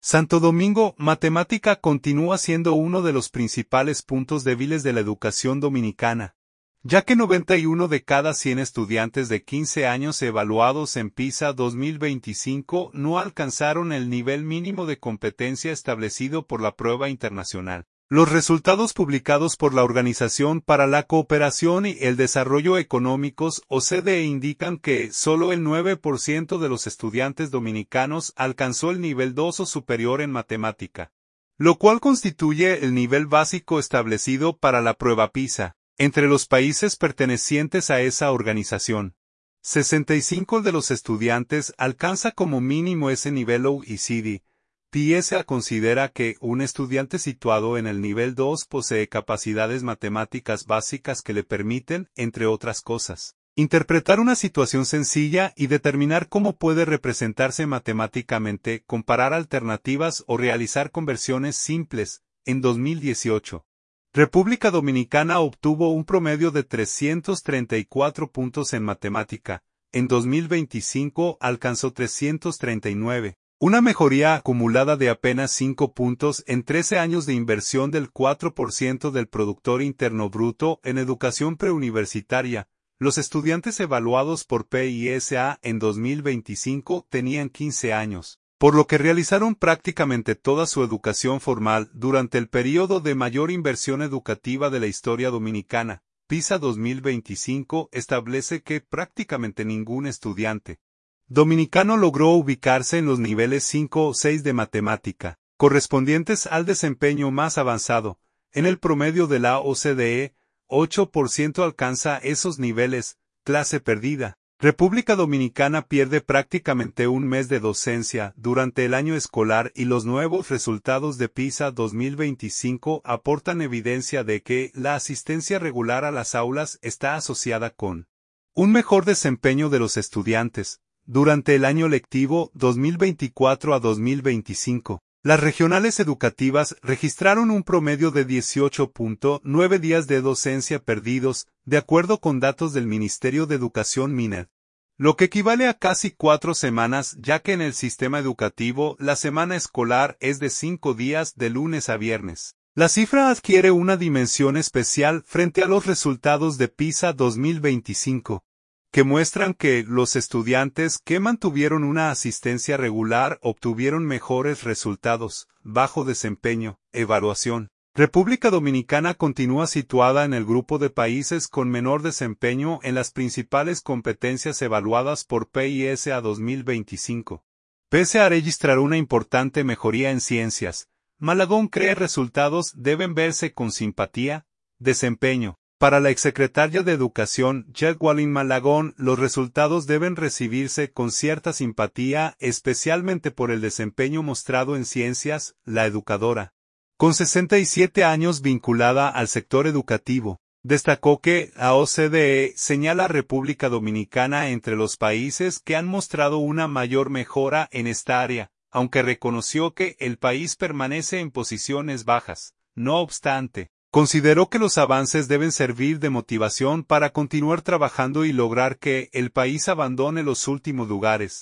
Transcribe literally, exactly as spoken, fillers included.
Santo Domingo, matemática continúa siendo uno de los principales puntos débiles de la educación dominicana, ya que noventa y uno de cada cien estudiantes de quince años evaluados en PISA dos mil veinticinco no alcanzaron el nivel mínimo de competencia establecido por la prueba internacional. Los resultados publicados por la Organización para la Cooperación y el Desarrollo Económicos, O C D E, indican que solo el nueve por ciento de los estudiantes dominicanos alcanzó el nivel dos o superior en matemática, lo cual constituye el nivel básico establecido para la prueba PISA. Entre los países pertenecientes a esa organización, sesenta y cinco de los estudiantes alcanza como mínimo ese nivel O E C D. PISA considera que un estudiante situado en el nivel dos posee capacidades matemáticas básicas que le permiten, entre otras cosas, interpretar una situación sencilla y determinar cómo puede representarse matemáticamente, comparar alternativas o realizar conversiones simples. En dos mil dieciocho, República Dominicana obtuvo un promedio de trescientos treinta y cuatro puntos en matemática. En dos mil veinticinco alcanzó trescientos treinta y nueve. Una mejoría acumulada de apenas cinco puntos en trece años de inversión del cuatro por ciento del Productor Interno Bruto en educación preuniversitaria. Los estudiantes evaluados por PISA en dos mil veinticinco tenían quince años, por lo que realizaron prácticamente toda su educación formal durante el periodo de mayor inversión educativa de la historia dominicana. PISA dos mil veinticinco establece que prácticamente ningún estudiante dominicano logró ubicarse en los niveles cinco o seis de matemática, correspondientes al desempeño más avanzado. En el promedio de la O C D E, ocho por ciento alcanza esos niveles. Clase perdida. República Dominicana pierde prácticamente un mes de docencia durante el año escolar y los nuevos resultados de PISA dos mil veinticinco aportan evidencia de que la asistencia regular a las aulas está asociada con un mejor desempeño de los estudiantes. Durante el año lectivo dos mil veinticuatro a dos mil veinticinco, las regionales educativas registraron un promedio de dieciocho punto nueve días de docencia perdidos, de acuerdo con datos del Ministerio de Educación MINED, lo que equivale a casi cuatro semanas, ya que en el sistema educativo la semana escolar es de cinco días de lunes a viernes. La cifra adquiere una dimensión especial frente a los resultados de PISA dos mil veinticinco. Que muestran que los estudiantes que mantuvieron una asistencia regular obtuvieron mejores resultados. Bajo desempeño. Evaluación. República Dominicana continúa situada en el grupo de países con menor desempeño en las principales competencias evaluadas por PISA dos mil veinticinco. Pese a registrar una importante mejoría en ciencias, Malagón cree resultados deben verse con simpatía. Desempeño. Para la exsecretaria de Educación, Jedwalin Malagón, los resultados deben recibirse con cierta simpatía, especialmente por el desempeño mostrado en ciencias. La educadora, con sesenta y siete años vinculada al sector educativo, destacó que la O C D E señala a República Dominicana entre los países que han mostrado una mayor mejora en esta área, aunque reconoció que el país permanece en posiciones bajas. No obstante, consideró que los avances deben servir de motivación para continuar trabajando y lograr que el país abandone los últimos lugares.